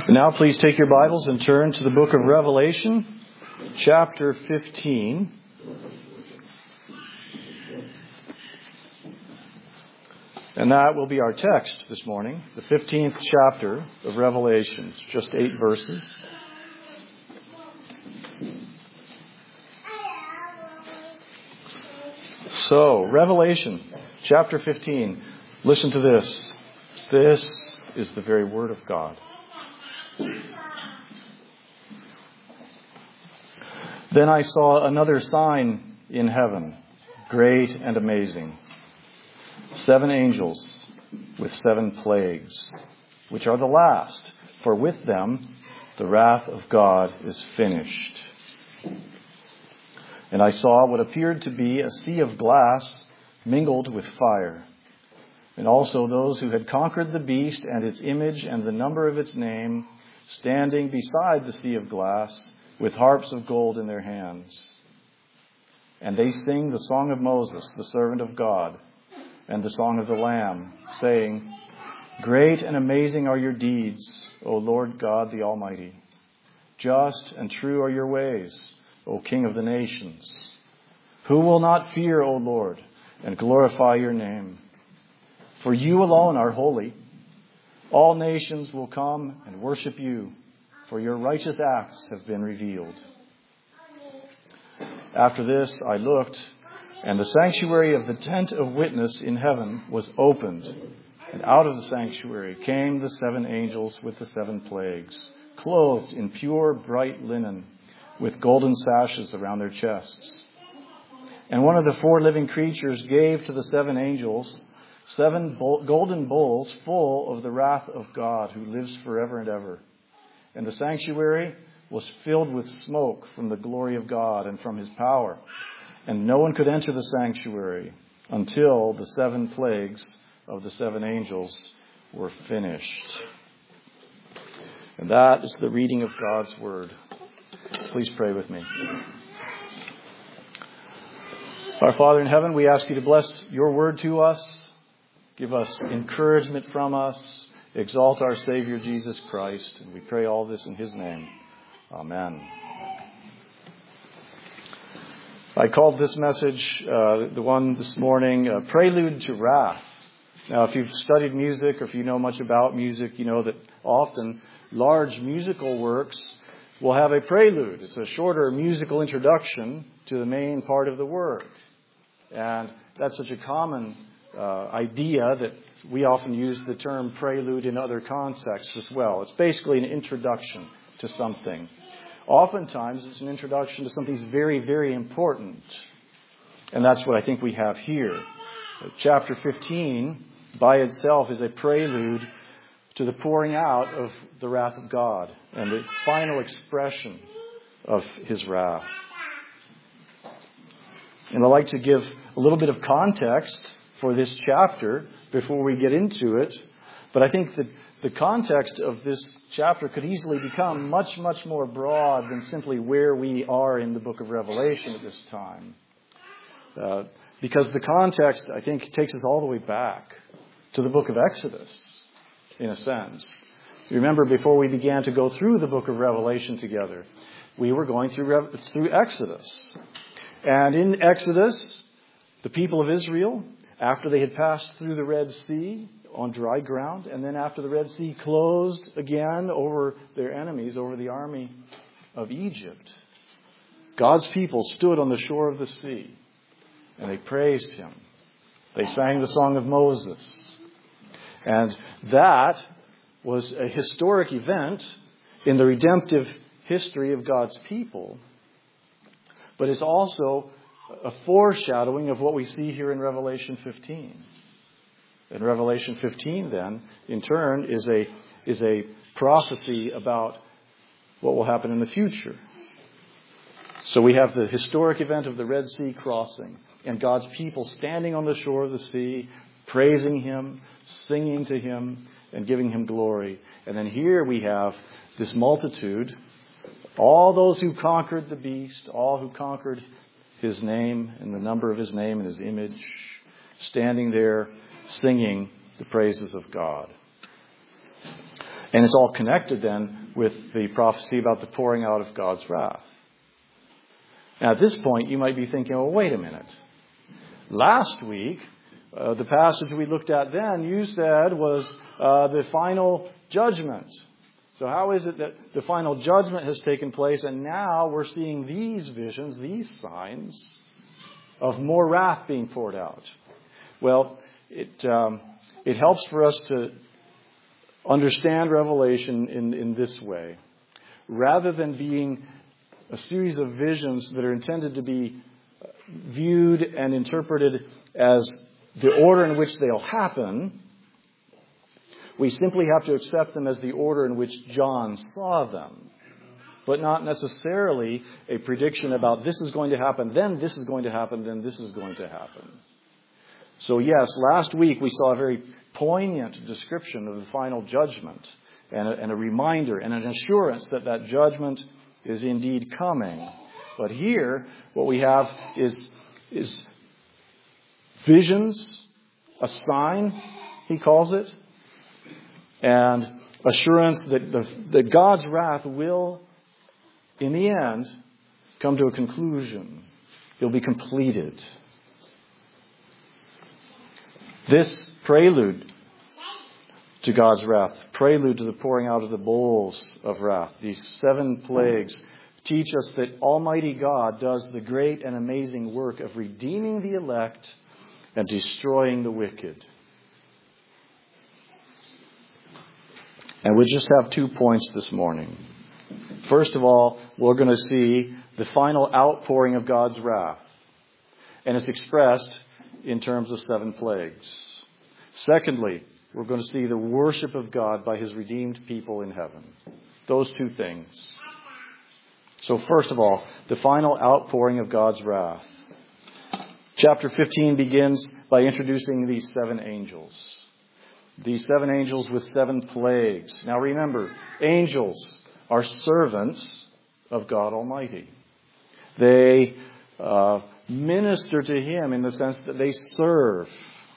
Now please take your Bibles and turn to the book of Revelation, chapter 15. And that will be our text this morning, the 15th chapter of Revelation. It's just 8 verses. So, Revelation, chapter 15. Listen to this. This is the very Word of God. Then I saw another sign in heaven, great and amazing. 7 angels with 7 plagues, which are the last, for with them the wrath of God is finished. And I saw what appeared to be a sea of glass mingled with fire, and also those who had conquered the beast and its image and the number of its name, standing beside the sea of glass with harps of gold in their hands. And they sing the song of Moses, the servant of God, and the song of the Lamb, saying, Great and amazing are your deeds, O Lord God the Almighty. Just and true are your ways, O King of the nations. Who will not fear, O Lord, and glorify your name? For you alone are holy. All nations will come and worship you, for your righteous acts have been revealed. After this I looked, and the sanctuary of the tent of witness in heaven was opened, and out of the sanctuary came the 7 angels with the 7 plagues, clothed in pure bright linen, with golden sashes around their chests. And one of the 4 living creatures gave to the 7 angels 7 golden bowls full of the wrath of God, who lives forever and ever. And the sanctuary was filled with smoke from the glory of God and from his power. And no one could enter the sanctuary until the 7 plagues of the 7 angels were finished. And that is the reading of God's word. Please pray with me. Our Father in heaven, we ask you to bless your word to us. Give us encouragement from us. Exalt our Savior, Jesus Christ. And we pray all this in his name. Amen. I called this message, the one this morning, Prelude to Wrath. Now, if you've studied music or if you know much about music, you know that often large musical works will have a prelude. It's a shorter musical introduction to the main part of the work. And that's such a common idea that we often use the term prelude in other contexts as well. It's basically an introduction to something. Oftentimes, it's an introduction to something that's very, very important. And that's what I think we have here. Chapter 15, by itself, is a prelude to the pouring out of the wrath of God and the final expression of his wrath. And I'd like to give a little bit of context for this chapter before we get into it. But I think that the context of this chapter could easily become much, much more broad than simply where we are in the book of Revelation at this time. Because the context, I think, takes us all the way back to the book of Exodus, in a sense. You remember, before we began to go through the book of Revelation together, we were going through Exodus. And in Exodus, the people of Israel, after they had passed through the Red Sea on dry ground, and then after the Red Sea closed again over their enemies, over the army of Egypt, God's people stood on the shore of the sea, and they praised him. They sang the song of Moses. And that was a historic event in the redemptive history of God's people. But it's also a foreshadowing of what we see here in Revelation 15. And Revelation 15, then, in turn, is a prophecy about what will happen in the future. So we have the historic event of the Red Sea crossing and God's people standing on the shore of the sea, praising him, singing to him, and giving him glory. And then here we have this multitude, all those who conquered the beast, all who conquered his name and the number of his name and his image, standing there singing the praises of God. And it's all connected then with the prophecy about the pouring out of God's wrath. Now, at this point, you might be thinking, well, wait a minute. Last week, the passage we looked at then, you said was the final judgment. So how is it that the final judgment has taken place and now we're seeing these visions, these signs of more wrath being poured out? Well, it helps for us to understand Revelation in this way. Rather than being a series of visions that are intended to be viewed and interpreted as the order in which they'll happen, we simply have to accept them as the order in which John saw them, but not necessarily a prediction about this is going to happen, then this is going to happen, then this is going to happen. So yes, last week we saw a very poignant description of the final judgment and a reminder and an assurance that that judgment is indeed coming. But here, what we have is visions, a sign, he calls it, and assurance that God's wrath will, in the end, come to a conclusion. It'll be completed. This prelude to God's wrath, prelude to the pouring out of the bowls of wrath, these 7 plagues, teach us that Almighty God does the great and amazing work of redeeming the elect and destroying the wicked. And we just have 2 points this morning. First of all, we're going to see the final outpouring of God's wrath. And it's expressed in terms of 7 plagues. Secondly, we're going to see the worship of God by His redeemed people in heaven. Those 2 things. So first of all, the final outpouring of God's wrath. Chapter 15 begins by introducing these 7 angels. These 7 angels with 7 plagues. Now remember, angels are servants of God Almighty. They minister to Him in the sense that they serve.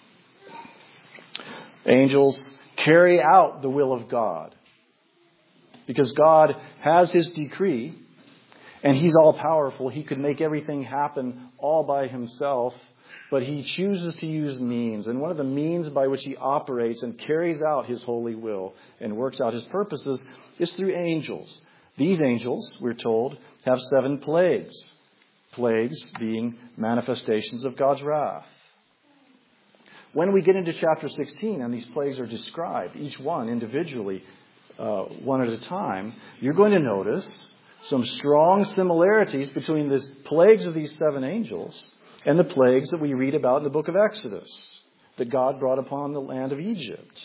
Angels carry out the will of God. Because God has His decree, and He's all-powerful. He could make everything happen all by Himself, but He chooses to use means. And one of the means by which He operates and carries out His holy will and works out His purposes is through angels. These angels, we're told, have 7 plagues. Plagues being manifestations of God's wrath. When we get into chapter 16 and these plagues are described, each one individually, one at a time, you're going to notice some strong similarities between the plagues of these 7 angels and the plagues that we read about in the book of Exodus that God brought upon the land of Egypt.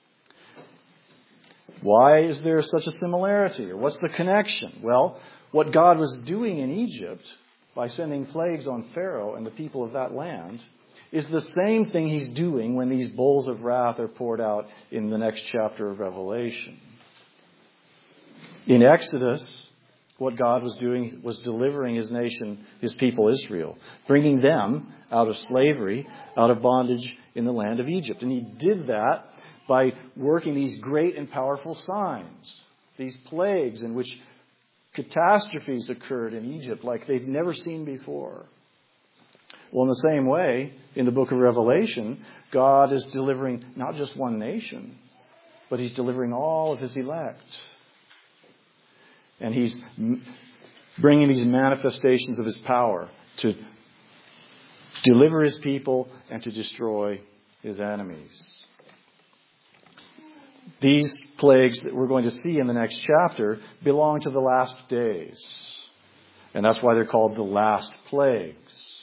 Why is there such a similarity? Or what's the connection? Well, what God was doing in Egypt by sending plagues on Pharaoh and the people of that land is the same thing He's doing when these bowls of wrath are poured out in the next chapter of Revelation. In Exodus, what God was doing was delivering His nation, His people Israel, bringing them out of slavery, out of bondage in the land of Egypt. And He did that by working these great and powerful signs, these plagues in which catastrophes occurred in Egypt like they'd never seen before. Well, in the same way, in the book of Revelation, God is delivering not just one nation, but He's delivering all of His elect. And He's bringing these manifestations of His power to deliver His people and to destroy His enemies. These plagues that we're going to see in the next chapter belong to the last days. And that's why they're called the last plagues.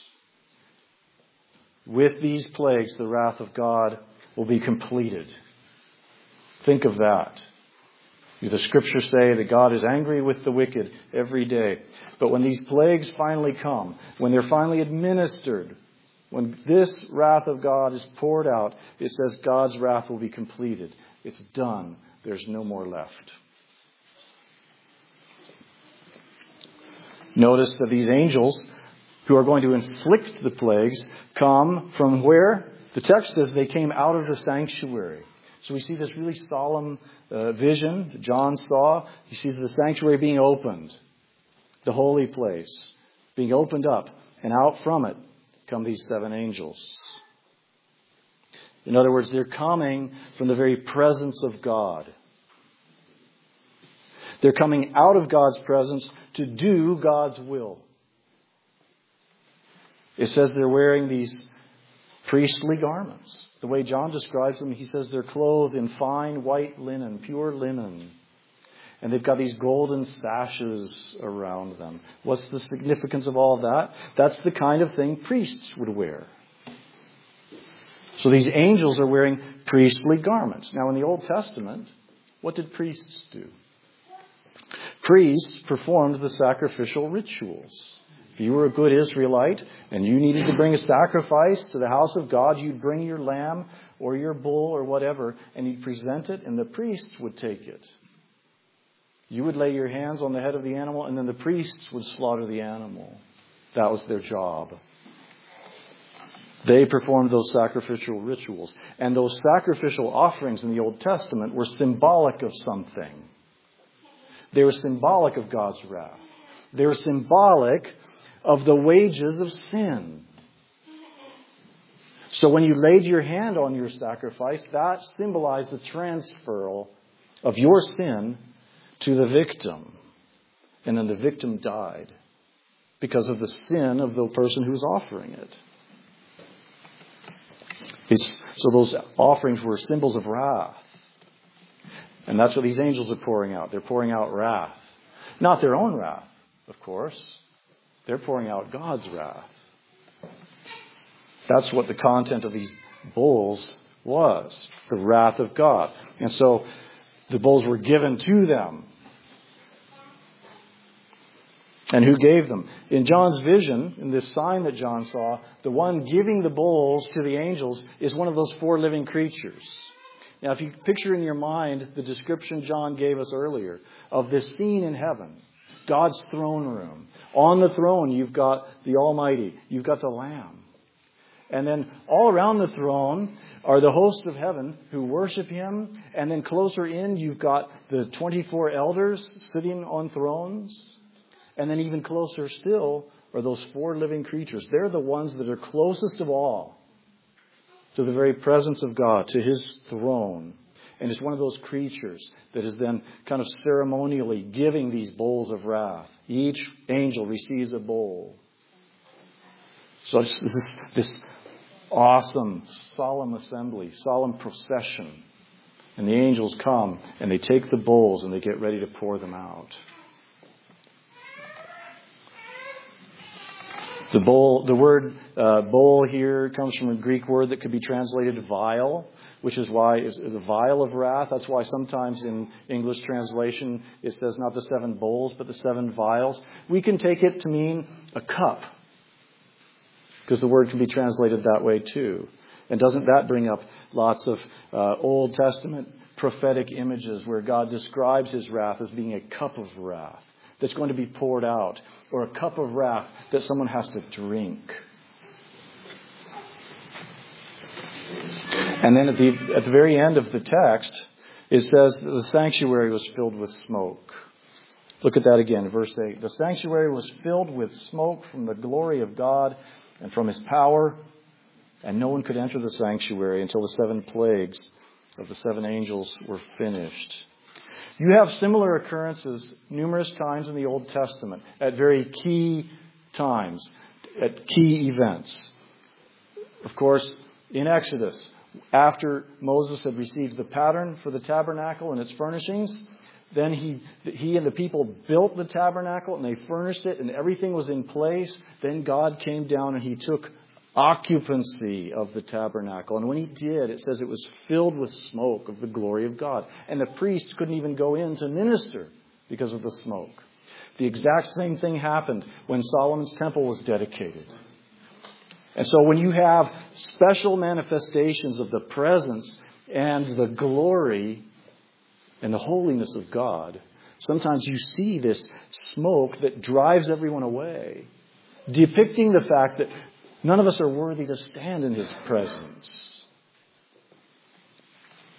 With these plagues, the wrath of God will be completed. Think of that. The Scriptures say that God is angry with the wicked every day. But when these plagues finally come, when they're finally administered, when this wrath of God is poured out, it says God's wrath will be completed. It's done. There's no more left. Notice that these angels who are going to inflict the plagues come from where? The text says they came out of the sanctuary. So we see this really solemn vision that John saw. He sees the sanctuary being opened, the holy place being opened up, and out from it come these 7 angels. In other words, they're coming from the very presence of God. They're coming out of God's presence to do God's will. It says they're wearing these priestly garments. The way John describes them, he says they're clothed in fine white linen, pure linen. And they've got these golden sashes around them. What's the significance of all that? That's the kind of thing priests would wear. So these angels are wearing priestly garments. Now in the Old Testament, what did priests do? Priests performed the sacrificial rituals. If you were a good Israelite and you needed to bring a sacrifice to the house of God, you'd bring your lamb or your bull or whatever, and you'd present it, and the priest would take it. You would lay your hands on the head of the animal, and then the priests would slaughter the animal. That was their job. They performed those sacrificial rituals. And those sacrificial offerings in the Old Testament were symbolic of something. They were symbolic of God's wrath. They were symbolic of the wages of sin. So when you laid your hand on your sacrifice, that symbolized the transfer of your sin to the victim. And then the victim died because of the sin of the person who was offering it. So those offerings were symbols of wrath. And that's what these angels are pouring out. They're pouring out wrath. Not their own wrath, of course. They're pouring out God's wrath. That's what the content of these bowls was. The wrath of God. And so the bowls were given to them. And who gave them? In John's vision, in this sign that John saw, the one giving the bowls to the angels is one of those 4 living creatures. Now, if you picture in your mind the description John gave us earlier of this scene in heaven, God's throne room. On the throne, you've got the Almighty. You've got the Lamb. And then all around the throne are the hosts of heaven who worship Him. And then closer in, you've got the 24 elders sitting on thrones. And then even closer still are those 4 living creatures. They're the ones that are closest of all to the very presence of God, to His throne. And it's one of those creatures that is then kind of ceremonially giving these bowls of wrath. Each angel receives a bowl. So this awesome, solemn assembly, solemn procession. And the angels come and they take the bowls and they get ready to pour them out. The word bowl here comes from a Greek word that could be translated vial, which is why it's a vial of wrath. That's why sometimes in English translation it says not the 7 bowls, but the 7 vials. We can take it to mean a cup, because the word can be translated that way too. And doesn't that bring up lots of Old Testament prophetic images where God describes His wrath as being a cup of wrath that's going to be poured out, or a cup of wrath that someone has to drink. And then at the very end of the text, it says that the sanctuary was filled with smoke. Look at that again, verse 8. The sanctuary was filled with smoke from the glory of God and from His power, and no one could enter the sanctuary until the 7 plagues of the 7 angels were finished. You have similar occurrences numerous times in the Old Testament at very key times, at key events. Of course, in Exodus, after Moses had received the pattern for the tabernacle and its furnishings, then he and the people built the tabernacle and they furnished it and everything was in place. Then God came down and He took occupancy of the tabernacle. And when He did, it says it was filled with smoke of the glory of God. And the priests couldn't even go in to minister because of the smoke. The exact same thing happened when Solomon's temple was dedicated. And so when you have special manifestations of the presence and the glory and the holiness of God, sometimes you see this smoke that drives everyone away, depicting the fact that none of us are worthy to stand in His presence.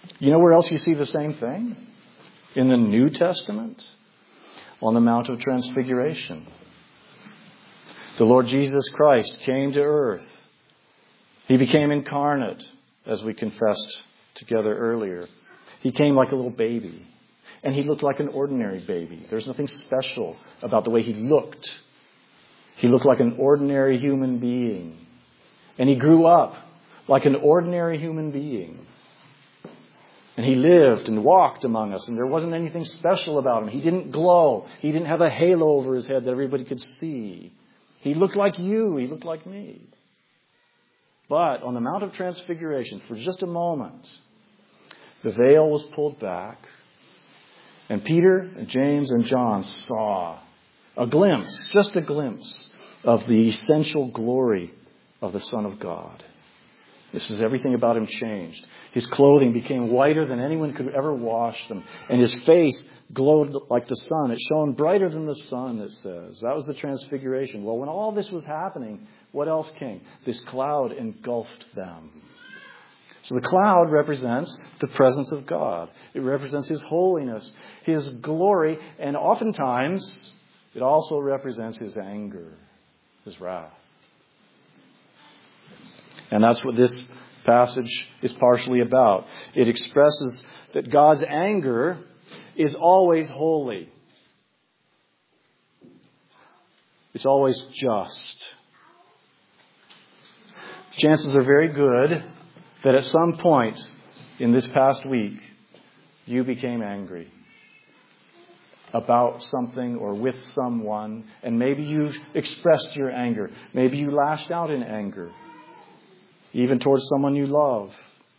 You know where else you see the same thing? In the New Testament, on the Mount of Transfiguration. The Lord Jesus Christ came to earth. He became incarnate, as we confessed together earlier. He came like a little baby. And he looked like an ordinary baby. There's nothing special about the way he looked. He looked like an ordinary human being. And he grew up like an ordinary human being. And he lived and walked among us. And there wasn't anything special about him. He didn't glow. He didn't have a halo over his head that everybody could see. He looked like you. He looked like me. But on the Mount of Transfiguration, for just a moment, the veil was pulled back. And Peter and James and John saw a glimpse, just a glimpse, of the essential glory of the Son of God. This is everything about him changed. His clothing became whiter than anyone could ever wash them. And his face glowed like the sun. It shone brighter than the sun, it says. That was the Transfiguration. Well, when all this was happening, what else came? This cloud engulfed them. So the cloud represents the presence of God. It represents His holiness, His glory, and oftentimes it also represents His anger, His wrath. And that's what this passage is partially about. It expresses that God's anger is always holy. It's always just. Chances are very good that at some point in this past week, you became angry about something or with someone, and maybe you've expressed your anger. Maybe you lashed out in anger, even towards someone you love.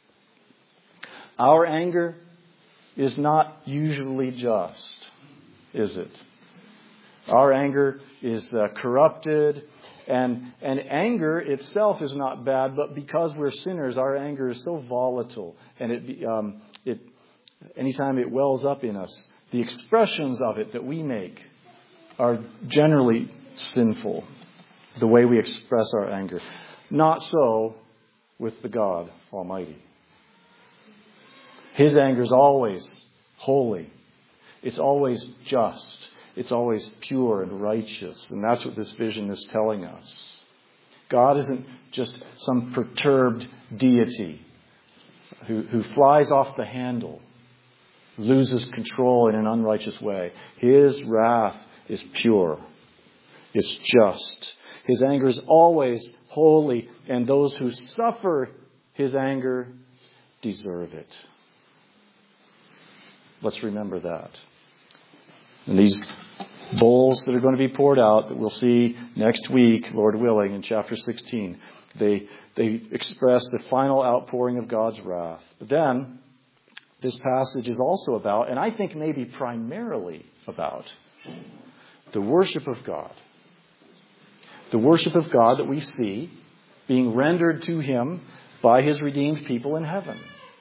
Our anger is not usually just, is it? Our anger is corrupted. And anger itself is not bad, but because we're sinners, our anger is so volatile. And anytime it wells up in us, the expressions of it that we make are generally sinful, the way we express our anger. Not so with the God Almighty. His anger is always holy. It's always just. It's always pure and righteous. And that's what this vision is telling us. God isn't just some perturbed deity who flies off the handle, loses control in an unrighteous way. His wrath is pure. It's just. His anger is always holy, and those who suffer His anger deserve it. Let's remember that. And these bowls that are going to be poured out that we'll see next week, Lord willing, in chapter 16, they express the final outpouring of God's wrath. But then, this passage is also about, and I think maybe primarily about, the worship of God. The worship of God that we see being rendered to Him by His redeemed people in heaven.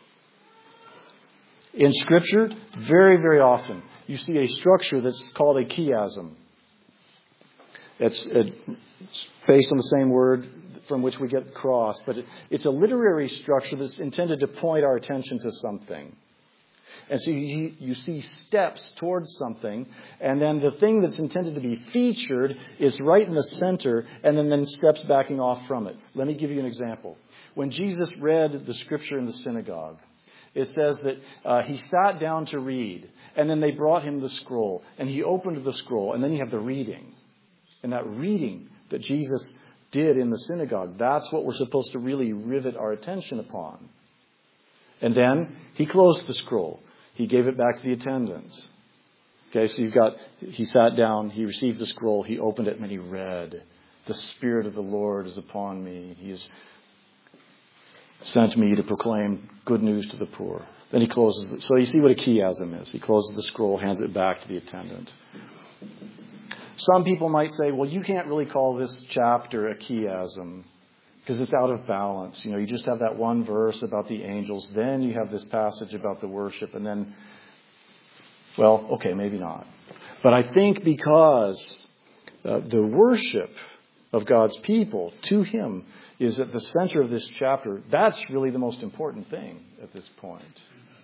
In Scripture, very, very often, you see a structure that's called a chiasm. It's based on the same word from which we get cross, but it's a literary structure that's intended to point our attention to something. And so you see steps towards something, and then the thing that's intended to be featured is right in the center, and then steps backing off from it. Let me give you an example. When Jesus read the Scripture in the synagogue, it says that He sat down to read, and then they brought Him the scroll, and He opened the scroll, and then you have the reading. And that reading that Jesus did in the synagogue, that's what we're supposed to really rivet our attention upon. And then He closed the scroll. He gave it back to the attendant. Okay, so He sat down, He received the scroll, He opened it, and then He read. The Spirit of the Lord is upon me. He has sent me to proclaim good news to the poor. Then He closes it. So you see what a chiasm is. He closes the scroll, hands it back to the attendant. Some people might say, well, you can't really call this chapter a chiasm because it's out of balance. You just have that one verse about the angels. Then you have this passage about the worship. And then, well, okay, maybe not. But I think because the worship of God's people to Him is at the center of this chapter, that's really the most important thing at this point.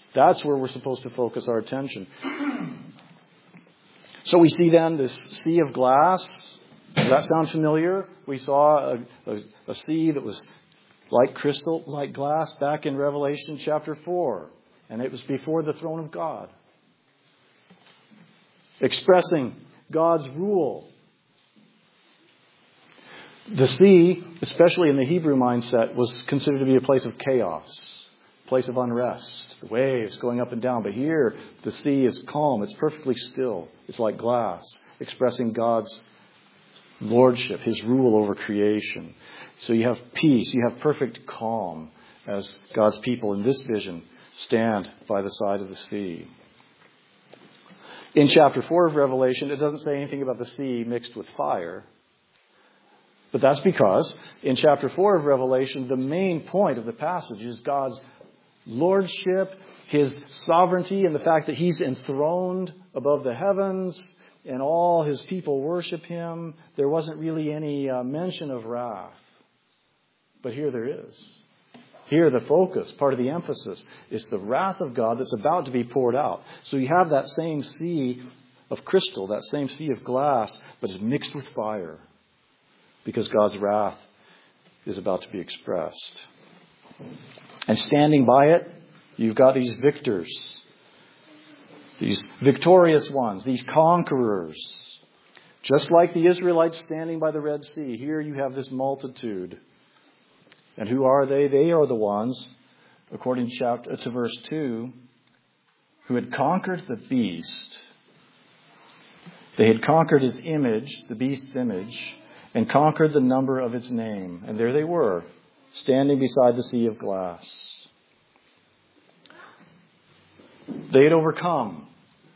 That's where we're supposed to focus our attention. So we see then this sea of glass. Does that sound familiar? We saw a sea that was like crystal, like glass, back in Revelation chapter 4. And it was before the throne of God, expressing God's rule. The sea, especially in the Hebrew mindset, was considered to be a place of chaos, a place of unrest. The waves going up and down. But here, the sea is calm. It's perfectly still. It's like glass, expressing God's lordship, His rule over creation. So you have peace. You have perfect calm as God's people in this vision stand by the side of the sea. In chapter 4 of Revelation, it doesn't say anything about the sea mixed with fire. But that's because in chapter 4 of Revelation, the main point of the passage is God's lordship, His sovereignty, and the fact that He's enthroned above the heavens and all His people worship Him. There wasn't really any mention of wrath. But here there is. Here the focus, part of the emphasis, is the wrath of God that's about to be poured out. So you have that same sea of crystal, that same sea of glass, but it's mixed with fire. Because God's wrath is about to be expressed. And standing by it, you've got these victors. These victorious ones, these conquerors. Just like the Israelites standing by the Red Sea, here you have this multitude. And who are they? They are the ones, according to verse 2, who had conquered the beast. They had conquered its image, the beast's image, and conquered the number of its name. And there they were, standing beside the sea of glass. They had overcome.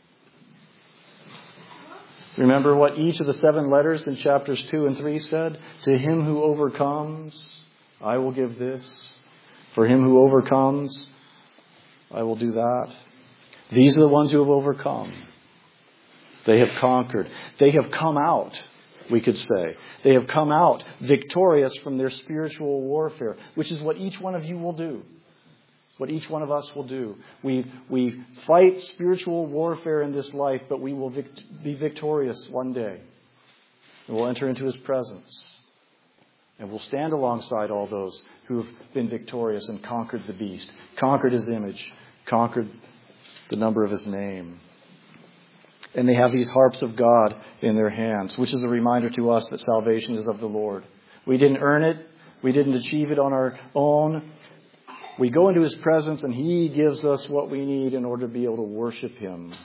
Remember what each of the 7 letters in chapters 2 and 3 said? To him who overcomes, I will give this. For him who overcomes, I will do that. These are the ones who have overcome. They have conquered. They have come out, we could say. They have come out victorious from their spiritual warfare, which is what each one of you will do. What each one of us will do. We fight spiritual warfare in this life, but we will be victorious one day. And we'll enter into His presence. And we'll stand alongside all those who have been victorious and conquered the beast, conquered his image, conquered the number of his name. And they have these harps of God in their hands, which is a reminder to us that salvation is of the Lord. We didn't earn it. We didn't achieve it on our own. We go into His presence and He gives us what we need in order to be able to worship Him.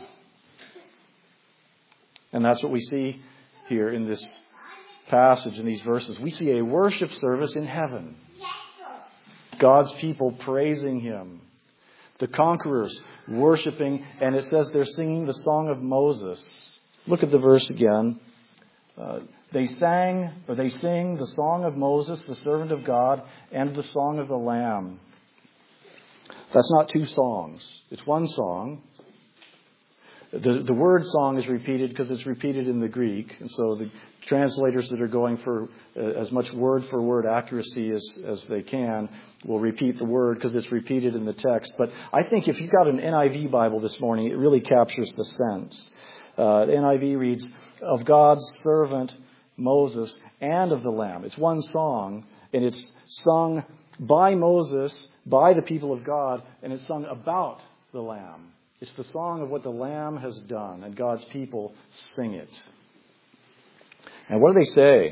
And that's what we see here in this passage, in these verses. We see a worship service in heaven. God's people praising Him. The conquerors worshiping, and it says they're singing the song of Moses. Look at the verse again. They sing the song of Moses, the servant of God, and the song of the Lamb. That's not 2 songs. It's one song. The word song is repeated because it's repeated in the Greek. And so the translators that are going for as much word for word accuracy as they can will repeat the word because it's repeated in the text. But I think if you've got an NIV Bible this morning, it really captures the sense. The NIV reads, of God's servant Moses and of the Lamb. It's one song, and it's sung by Moses, by the people of God, and it's sung about the Lamb. It's the song of what the Lamb has done, and God's people sing it. And what do they say?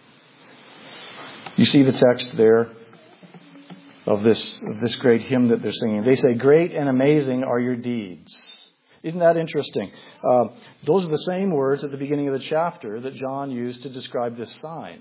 You see the text there of this great hymn that they're singing. They say, great and amazing are your deeds. Isn't that interesting? Those are the same words at the beginning of the chapter that John used to describe this sign.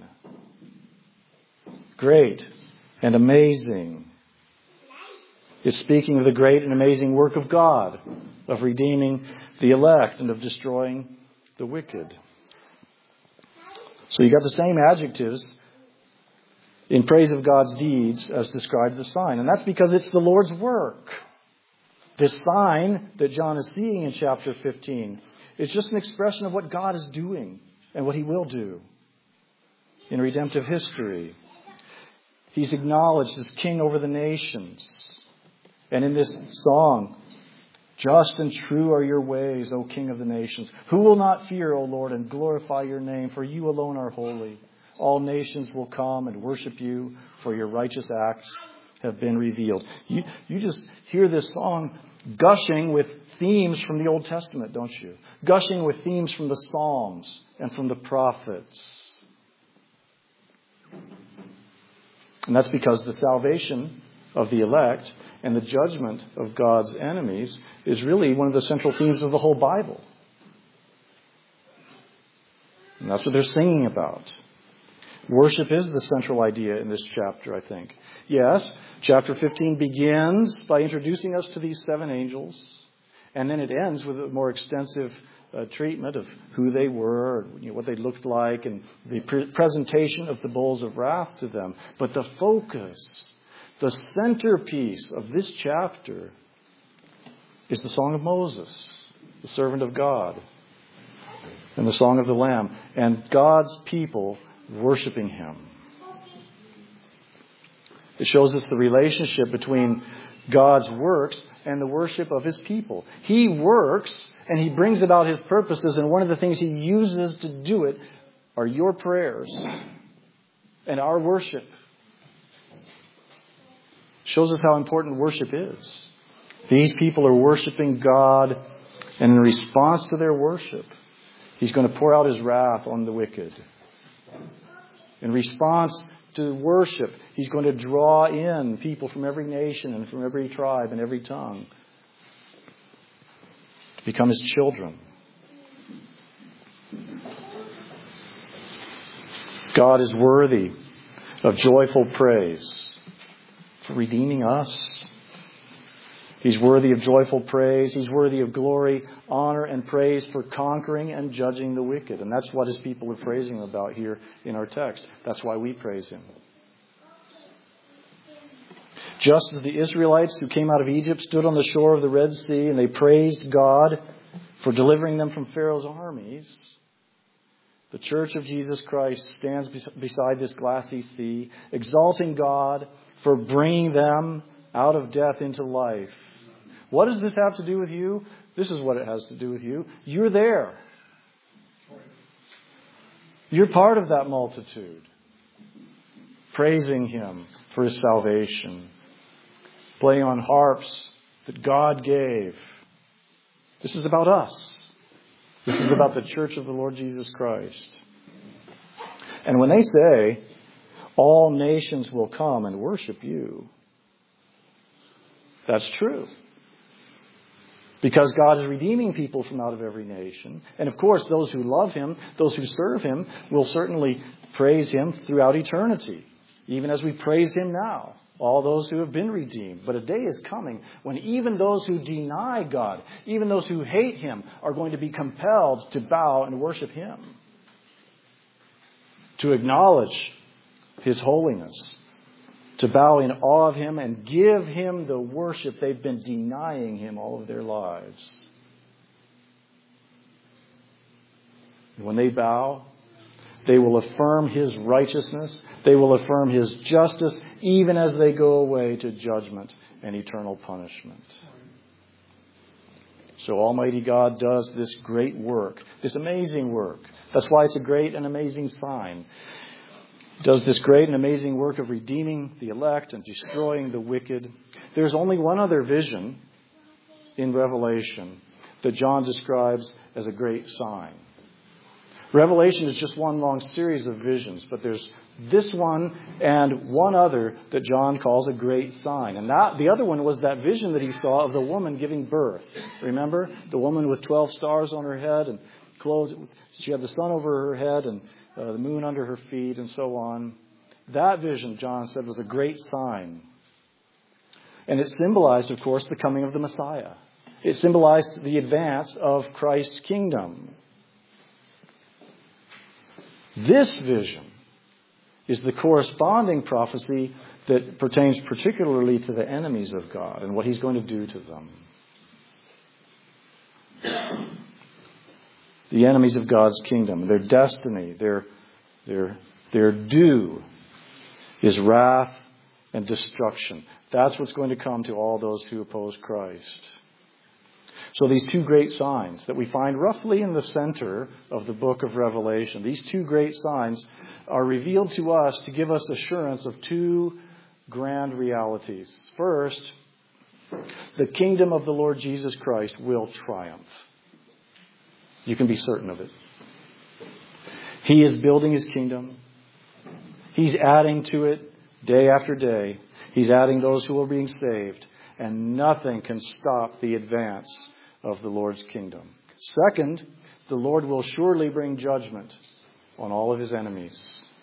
Great and amazing. It's speaking of the great and amazing work of God, of redeeming the elect and of destroying the wicked. So you got the same adjectives in praise of God's deeds as described the sign. And that's because it's the Lord's work. This sign that John is seeing in chapter 15 is just an expression of what God is doing and what He will do in redemptive history. He's acknowledged as king over the nations. And in this song, Just and true are your ways, O King of the nations. Who will not fear, O Lord, and glorify your name? For you alone are holy. All nations will come and worship you, for your righteous acts have been revealed. You just hear this song gushing with themes from the Old Testament, don't you? Gushing with themes from the Psalms and from the prophets. And that's because the salvation of the elect and the judgment of God's enemies is really one of the central themes of the whole Bible. And that's what they're singing about. Worship is the central idea in this chapter, I think. Yes, chapter 15 begins by introducing us to these 7 angels, and then it ends with a more extensive treatment of who they were, what they looked like, and the presentation of the bowls of wrath to them. But the focus, the centerpiece of this chapter is the Song of Moses, the servant of God, and the Song of the Lamb, and God's people worshiping Him. It shows us the relationship between God's works and the worship of His people. He works and He brings about His purposes, and one of the things He uses to do it are your prayers and our worship. Shows us how important worship is. These people are worshiping God, and in response to their worship, He's going to pour out His wrath on the wicked. In response to worship, He's going to draw in people from every nation and from every tribe and every tongue to become His children. God is worthy of joyful praise for redeeming us. He's worthy of joyful praise. He's worthy of glory, honor, and praise for conquering and judging the wicked. And that's what His people are praising Him about here in our text. That's why we praise Him. Just as the Israelites who came out of Egypt stood on the shore of the Red Sea and they praised God for delivering them from Pharaoh's armies, the Church of Jesus Christ stands beside this glassy sea, exalting God for bringing them out of death into life. What does this have to do with you? This is what it has to do with you. You're there. You're part of that multitude, praising Him for His salvation, playing on harps that God gave. This is about us. This is about the church of the Lord Jesus Christ. And when they say, all nations will come and worship you, that's true. Because God is redeeming people from out of every nation. And of course, those who love Him, those who serve Him, will certainly praise Him throughout eternity. Even as we praise Him now. All those who have been redeemed. But a day is coming when even those who deny God, even those who hate Him, are going to be compelled to bow and worship Him. To acknowledge His holiness. To bow in awe of Him and give Him the worship they've been denying Him all of their lives. And when they bow, they will affirm His righteousness. They will affirm His justice, even as they go away to judgment and eternal punishment. So Almighty God does this great work, this amazing work. That's why it's a great and amazing sign. Does this great and amazing work of redeeming the elect and destroying the wicked. There's only one other vision in Revelation that John describes as a great sign. Revelation is just one long series of visions, but there's this one and one other that John calls a great sign. And the other one was that vision that he saw of the woman giving birth. Remember? The woman with 12 stars on her head and clothes. She had the sun over her head and the moon under her feet and so on. That vision, John said, was a great sign. And it symbolized, of course, the coming of the Messiah. It symbolized the advance of Christ's kingdom. This vision is the corresponding prophecy that pertains particularly to the enemies of God and what He's going to do to them. The enemies of God's kingdom, their destiny, their due is wrath and destruction. That's what's going to come to all those who oppose Christ. So these two great signs that we find roughly in the center of the book of Revelation, these two great signs are revealed to us to give us assurance of two grand realities. First, the kingdom of the Lord Jesus Christ will triumph. You can be certain of it. He is building His kingdom. He's adding to it day after day. He's adding those who are being saved. And nothing can stop the advance of the Lord's kingdom. Second, the Lord will surely bring judgment on all of His enemies.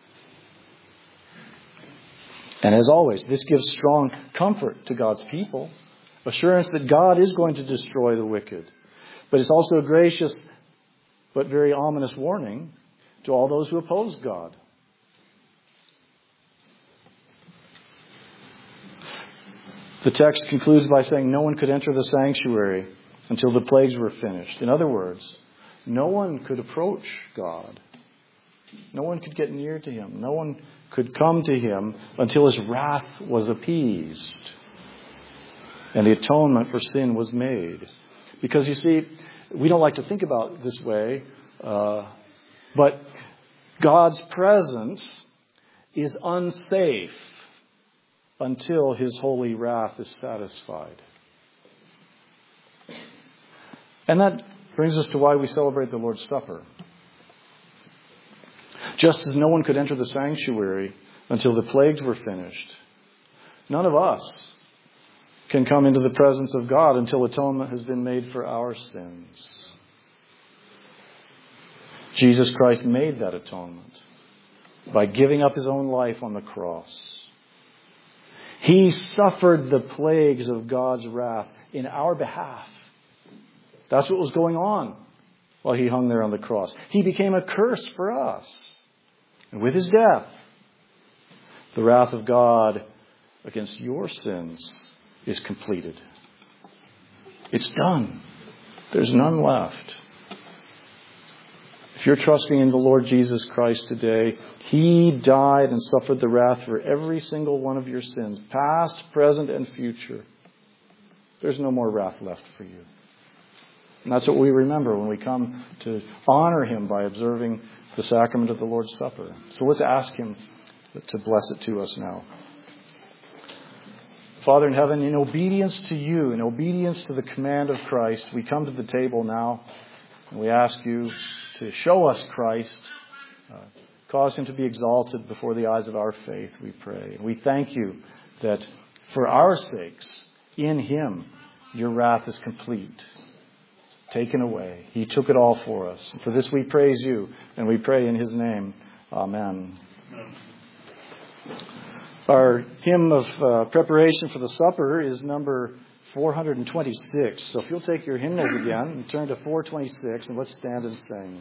And as always, this gives strong comfort to God's people. Assurance that God is going to destroy the wicked. But it's also a gracious but very ominous warning to all those who oppose God. The text concludes by saying no one could enter the sanctuary until the plagues were finished. In other words, no one could approach God. No one could get near to Him. No one could come to Him until His wrath was appeased and the atonement for sin was made. Because you see, we don't like to think about it this way, but God's presence is unsafe until His holy wrath is satisfied. And that brings us to why we celebrate the Lord's Supper. Just as no one could enter the sanctuary until the plagues were finished, none of us can come into the presence of God until atonement has been made for our sins. Jesus Christ made that atonement by giving up His own life on the cross. He suffered the plagues of God's wrath in our behalf. That's what was going on while He hung there on the cross. He became a curse for us. And with His death, the wrath of God against your sins is completed. It's done. There's none left. If you're trusting in the Lord Jesus Christ today, He died and suffered the wrath for every single one of your sins, past, present, and future. There's no more wrath left for you. And that's what we remember when we come to honor Him by observing the sacrament of the Lord's Supper. So let's ask Him to bless it to us now. Father in heaven, in obedience to You, in obedience to the command of Christ, we come to the table now and we ask You to show us Christ, cause Him to be exalted before the eyes of our faith, we pray. We thank You that for our sakes, in Him, Your wrath is complete, taken away. He took it all for us. And for this we praise You, and we pray in His name. Amen. Our hymn of preparation for the supper is number 426. So if you'll take your hymnals again and turn to 426, and let's stand and sing.